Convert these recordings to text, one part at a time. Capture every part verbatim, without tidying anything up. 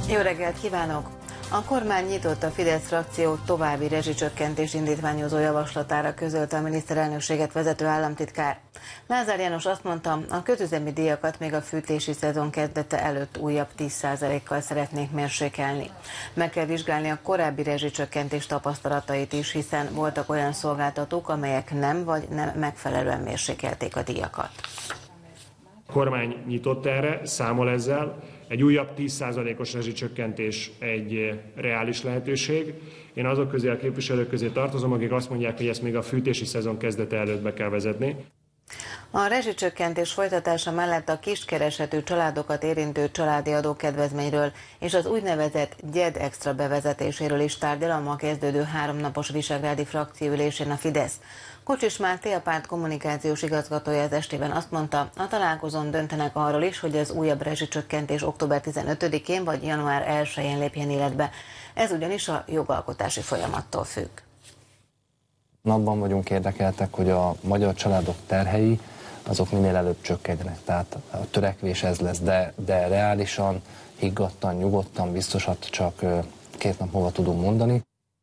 Jó reggelt kívánok! A kormány nyitott a Fidesz frakció további rezsicsökkentés indítványozó javaslatára, közölte a miniszterelnökséget vezető államtitkár. Lázár János azt mondta, a kötőzemi díjakat még a fűtési szezon kezdete előtt újabb tíz százalékkal szeretnék mérsékelni. Meg kell vizsgálni a korábbi rezsicsökkentés tapasztalatait is, hiszen voltak olyan szolgáltatók, amelyek nem vagy nem megfelelően mérsékelték a díjakat. A kormány nyitott erre, számol ezzel. Egy újabb tíz százalékos rezsicsökkentés egy reális lehetőség. Én azok közé, a képviselők közé tartozom, akik azt mondják, hogy ezt még a fűtési szezon kezdete előtt be kell vezetni. A rezsicsökkentés folytatása mellett a kiskeresetű családokat érintő családi adókedvezményről és az úgynevezett gyed extra bevezetéséről is tárgyal a ma kezdődő háromnapos visegrádi frakcióülésén a Fidesz. Kocsis Máté, a párt kommunikációs igazgatója az estében azt mondta, a találkozón döntenek arról is, hogy az újabb rezsicsökkentés október tizenötödikén vagy január elsején lépjen életbe. Ez ugyanis a jogalkotási folyamattól függ. Abban vagyunk érdekeltek, hogy a magyar családok terhei azok minél előbb csökkenjenek. Tehát a törekvés ez lesz, de, de reálisan, higgadtan, nyugodtan, biztosat csak két nap múlva tudunk mondani.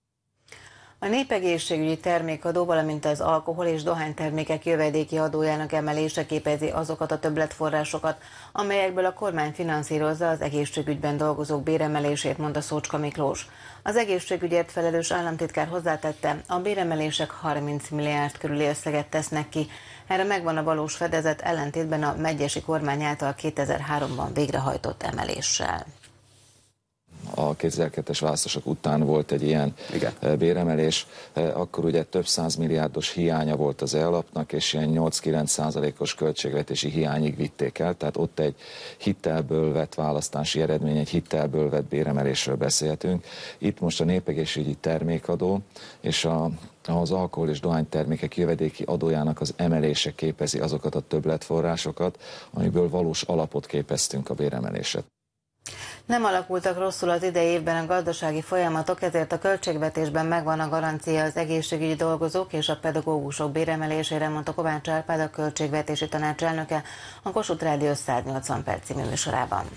A népegészségügyi termékadó, valamint az alkohol és dohánytermékek jövedéki adójának emelése képezi azokat a többletforrásokat, amelyekből a kormány finanszírozza az egészségügyben dolgozók béremelését, mondta Szócska Miklós. Az egészségügyért felelős államtitkár hozzátette, a béremelések harminc milliárd körüli összeget tesznek ki. Erre megvan a valós fedezet, ellentétben a megyesi kormány által kétezer-háromban végrehajtott emeléssel. A kétezer-kettes választások után volt egy ilyen Igen. béremelés, akkor ugye több százmilliárdos hiánya volt az E alapnak, és ilyen nyolc-kilenc százalékos költségvetési hiányig vitték el, tehát ott egy hitelből vett választási eredmény, egy hitelből vett béremelésről beszéltünk. Itt most a népegészségügyi termékadó és a az alkohol és dohánytermékek jövedéki adójának az emelése képezi azokat a többletforrásokat, amiből valós alapot képeztünk a béremelésre. Nem alakultak rosszul az idei évben a gazdasági folyamatok, ezért a költségvetésben megvan a garancia az egészségügyi dolgozók és a pedagógusok béremelésére, mondta Kovács Árpád, a Költségvetési Tanács elnöke a Kossuth Rádió száznyolcvan perc című műsorában.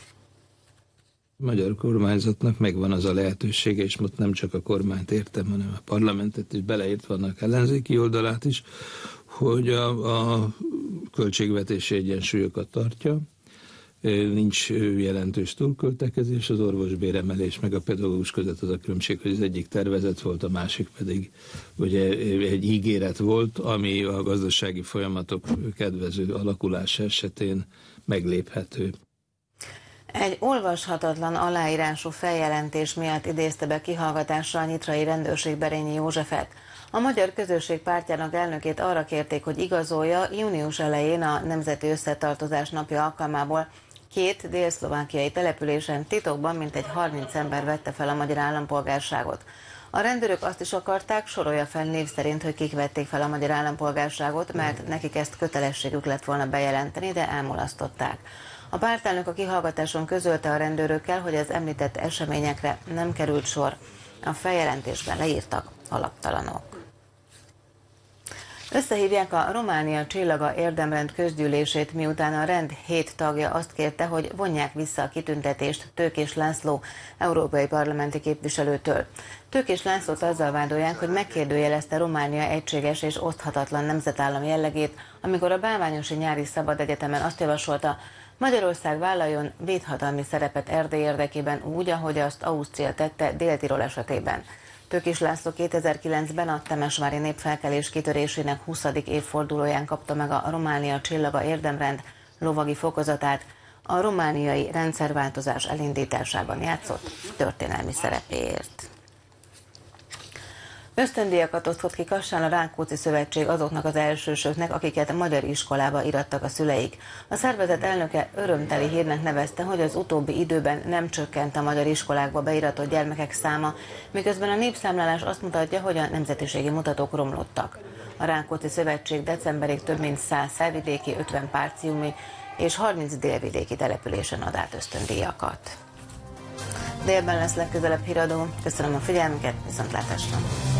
A magyar kormányzatnak megvan az a lehetősége, és most nem csak a kormányt értem, hanem a parlamentet is beleért, vannak ellenzéki oldalát is, hogy a, a költségvetési egyensúlyokat tartja. Nincs jelentős túlköltekezés, az orvosbéremelés meg a pedagógus között az a különbség, hogy az egyik tervezet volt, a másik pedig ugye egy ígéret volt, ami a gazdasági folyamatok kedvező alakulása esetén megléphető. Egy olvashatatlan aláírású feljelentés miatt idézte be kihallgatásra a nyitrai rendőrség Berényi Józsefet. A Magyar Közösség Pártjának elnökét arra kérték, hogy igazolja, június elején a Nemzeti Összetartozás napja alkalmából két délszlovákiai településen titokban mintegy harminc ember vette fel a magyar állampolgárságot. A rendőrök azt is akarták, sorolja fel név szerint, hogy kik vették fel a magyar állampolgárságot, mert nekik ezt kötelességük lett volna bejelenteni, de elmulasztották. A pártelnök a kihallgatáson közölte a rendőrökkel, hogy az említett eseményekre nem került sor. A feljelentésben leírtak alaptalanok. Összehívják a Románia Csillaga érdemrend közgyűlését, miután a rend hét tagja azt kérte, hogy vonják vissza a kitüntetést Tőkés László európai parlamenti képviselőtől. Tőkés Lászlót azzal vádolják, hogy megkérdőjelezte Románia egységes és oszthatatlan nemzetállam jellegét, amikor a Bálványosi Nyári Szabad Egyetemen azt javasolta, Magyarország vállaljon védhatalmi szerepet Erdély érdekében úgy, ahogy azt Ausztria tette Dél-Tirol esetében. Tőkés László kétezer-kilencben a temesvári népfelkelés kitörésének huszadik évfordulóján kapta meg a Románia Csillaga érdemrend lovagi fokozatát, a romániai rendszerváltozás elindításában játszott történelmi szerepéért. Ösztöndíjakat osztott ki Kassán a Rákóczi Szövetség azoknak az elsősöknek, akiket magyar iskolába irattak a szüleik. A szervezet elnöke örömteli hírnek nevezte, hogy az utóbbi időben nem csökkent a magyar iskolákba beiratott gyermekek száma, miközben a népszámlálás azt mutatja, hogy a nemzetiségi mutatók romlottak. A Rákóczi Szövetség decemberig több mint száz felvidéki, ötven párciumi és harminc délvidéki településen ad át ösztöndíjakat. Délben lesz legközelebb híradó. Köszönöm a figyelmüket, viszontlátásra!